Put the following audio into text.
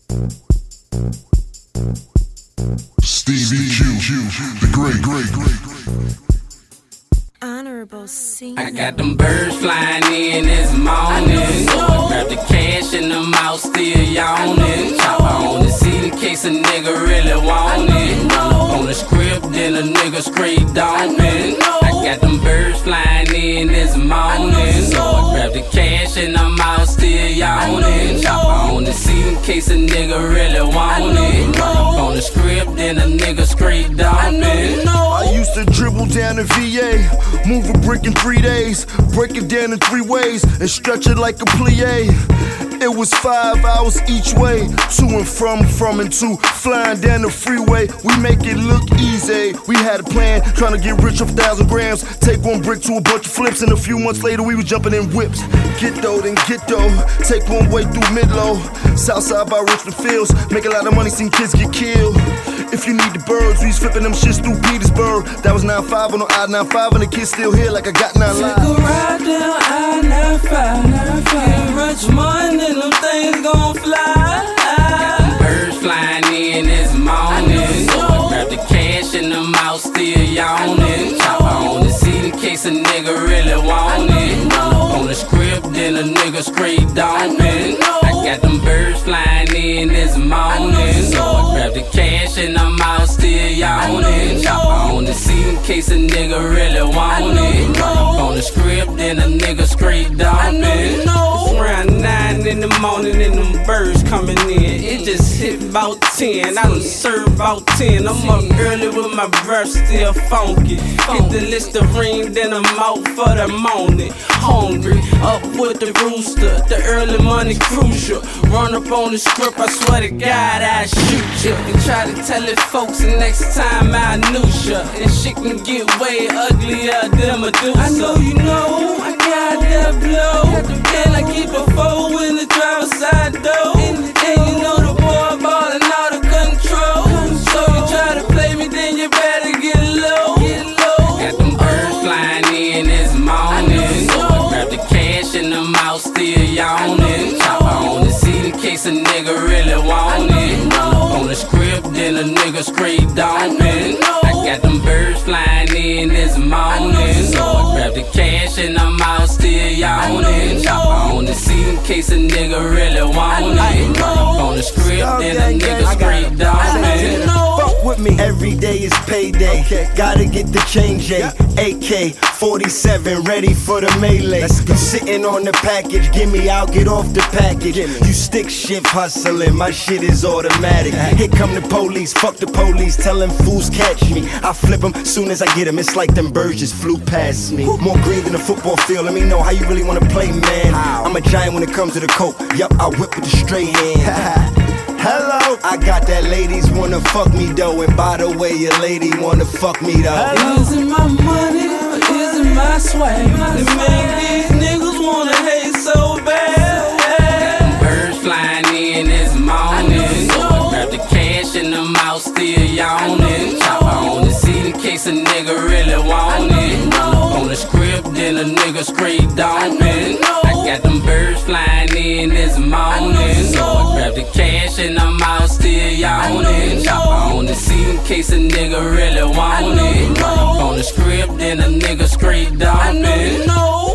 Stevie Q, the great. Honorable C. I got them birds flying in this morning. Grab the cash and the mouse still yawning. Chopper on the seat in case a nigga really want it. On the script, then a nigga straight dumping. I got them birds flying in this morning. Grab the cash and the mouse still yawning. Chopper on the seat in case a nigga really want it. On the script, then a nigga straight dumping. I used to dribble down the VA, move a brick in 3 days, break it down in 3 ways, and stretch it like a plie. It was 5 hours each way, to and from and to, flying down the freeway. We make it look easy. We had a plan, trying to get rich off 1,000 grams. Take 1 brick to a bunch of flips, and a few months later we was jumping in whips. Get dough, then get dough. Take 1 way through Midlow, Southside by Richmond Fields. Make a lot of money, seen kids get killed. If you need the birds, we was flipping them shits through Petersburg. That was 9-5 on the I-95, and the kids still here like I got 9 lives. Take a ride down I-95, get rich money, them things gon' fly. Got them birds flying in this morning. Grab the cash and the mouse still yawning. Chopper on the seat in case a nigga really want it. On the script, then a nigga straight dumping. I got them birds flying in this morning. Grab the cash and the mouse still yawning. Chopper on the seat in case a nigga really want it. On the script, then a nigga straight dumping. It's around 9 in the morning and them birds coming in. It just hit about 10, I done served about 10. I'm up early with my breath still funky. Hit the Listerine, then I'm out for the morning. Hungry, up with the rooster, the early money crucial. Run up on the script, I swear to God I shoot ya. And try to tell it folks the next time I knew ya. And shit can get way uglier than Medusa. I know you know, I got that blow. And I keep a 4 in the driver's side door. And you know the boy ballin' out of control. So you try to play me, then you better get low. Got them birds flying in this morning. Grab the cash and the mouse still yawning. Chopper on the seat in case a nigga really want it. On the script, then a nigga straight dumping. I got them birds flying in this morning. Grab the cash and the mouse still yawning. Chopper on the seat in case a nigga really want it. On the script, then a nigga straight dumping. Fuck with me. Every day is payday. Gotta get the change, AK-47 ready for the melee. You sitting on the package, give me, I'll get off the package. You stick shift hustling, my shit is automatic. Here come the police, fuck the police, tell them fools catch me. I flip them soon as I get them, it's like them birds just flew past me. More green than a football field, let me know how you really wanna play, man. I'm a giant when it comes to the coke, yup, I whip with the straight hand. Hello, I got that ladies wanna fuck me though, and by the way, your lady wanna fuck me though. Is it my money or is it my swag that make these niggas wanna hate so bad? Got them birds flying in this morning. Grab the cash and the mouse still yawning. Chopper on the seat in case a nigga really want it. On the script, then a nigga straight dumping. I got them birds flying in this morning. Grab the cash and the mouse still yawning. Chopper on the seat in case a nigga really want it. On the script, then a nigga straight dumping.